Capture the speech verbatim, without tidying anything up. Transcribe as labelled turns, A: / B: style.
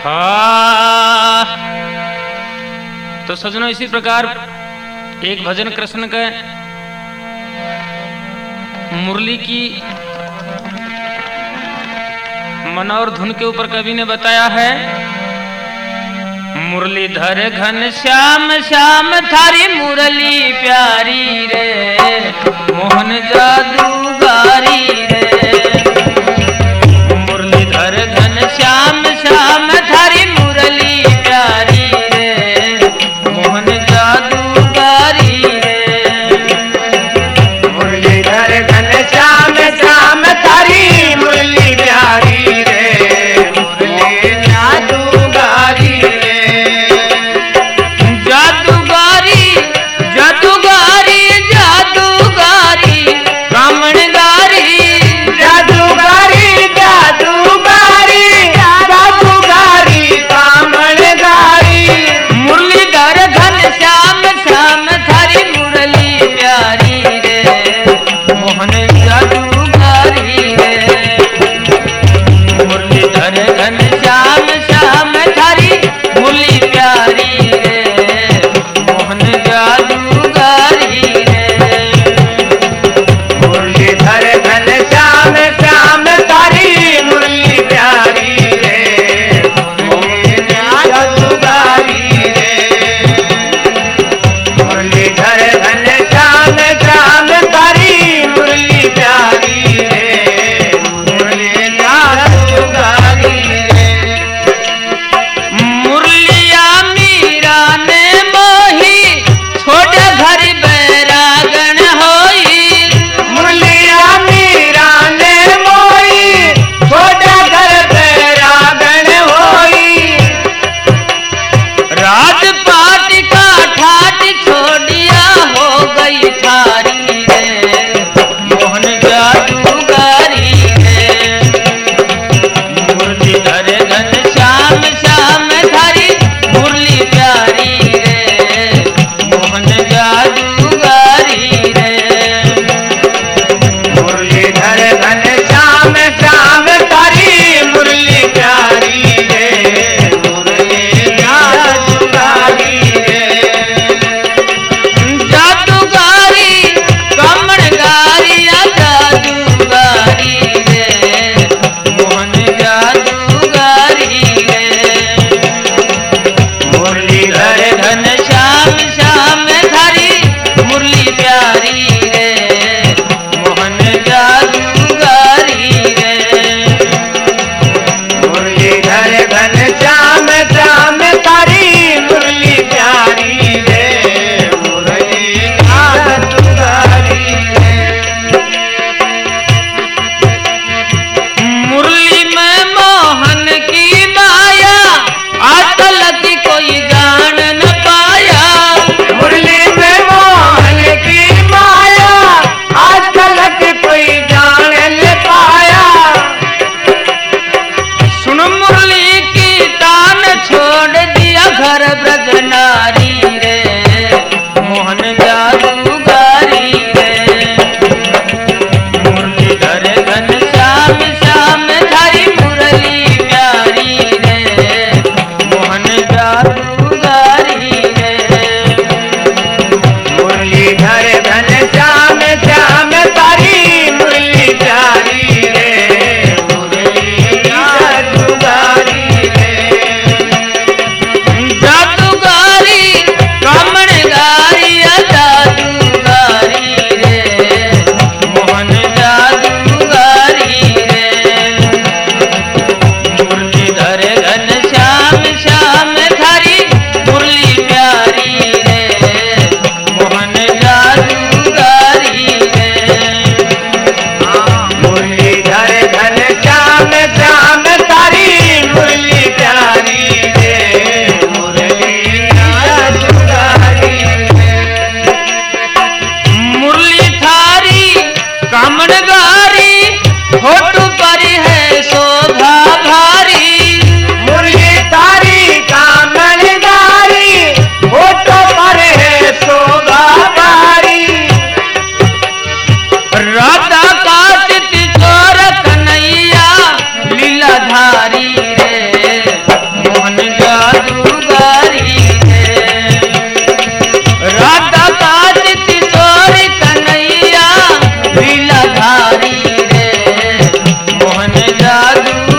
A: हाँ। तो सजनों इसी प्रकार एक भजन कृष्ण के मुरली की मनोर धुन के ऊपर कवि ने बताया है। मुरलीधर घन श्याम श्याम थारी मुरली प्यारी रे, मोहन जादूगारी रे। मुरलीधर घन श्याम श्याम थारी मुरली प्यारी रे, मोहन जादूगारी रे।
B: मुरलीधर घन श्याम श्याम थारी मुरली प्यारी रे, मुरली जादूगारी रे।
A: जादूगारी जादूगारी जादूगारी कामणगारी
B: जादूगारी जादूगारी जादूगारी कामणगारी।
A: मुरलीधर घन श्याम श्याम थारी मुरली प्यारी रे, मोहन जादूगारी रे। मुरलीधर घन श्याम श्याम थारी मुरली प्यारी रे, मोहन जादूगारी रे।
B: मुरलीधर घन श्याम श्याम तारी मुरली प्यारी रे, मोहन जादूगारी रे। मुरलीधर घन श्याम श्याम तारी मुरली प्यारी रे, मोहन जादूगारी रे।
A: मुरलिया मीरा ने मोही छोड़ घर बैरागन होई।
B: मुरलिया मीरा ने मोई छोटा घर बैरागन होई।
A: राजपाट का ठाट छोड़िया हो गई थारी रे, मोहन जादूगारी रे। मुरलीधर घन श्याम श्याम थारी मुरली प्यारी रे, मोहन जादूगारी रे।
B: मुरलीधर घन श्याम श्याम तारी मुरली प्यारी रे, मुरली जादूगारी रे।
A: जादूगारी कामणगारी जादूगारी रे, मोहन जादूगारी रे।
B: मुरलीधर
A: घन श्याम श्याम थारी मुरली प्यारी रे, मोहन जादूगारी रे।
B: मुरलीधर घन श्याम श्याम तारी मुरली प्यारी रे, मुरली जादूगारी रे।
A: मुरली में मोहन की माया आज तक कोई जान न पाया।
B: मुरली में मोहन की माया आज तलक कोई जान न पाया।
A: सुन मुरली की तान छोड़ दिया घर ब्रज नारी रे, मोहन जादूगारी रे। मुरलीधर घन श्याम श्याम थारी मुरली प्यारी रे, मोहन जादूगारी रे।
B: मुरलीधर घन श्याम श्याम तारी मुरली प्यारी रे, मुरली जादूगारी रे।
A: जादूगारी कामणगारी जादूगारी रे, मोहन जादूगारी रे। मुरलीधर घन श्याम श्याम थारी मुरली प्यारी रे, मोहन जादूगारी रे।
B: मुरलीधर घन श्याम श्याम तारी मुरली प्यारी रे, मुरली जादूगारी रे।
A: मुरली थारी कामणगारी होठ पर है शोभा भारी।
B: मुरली तारी कामणगारी होठों पर है शोभा भारी।
A: राधा का चित चोर कन्हैया लीलाधारी रे, जादू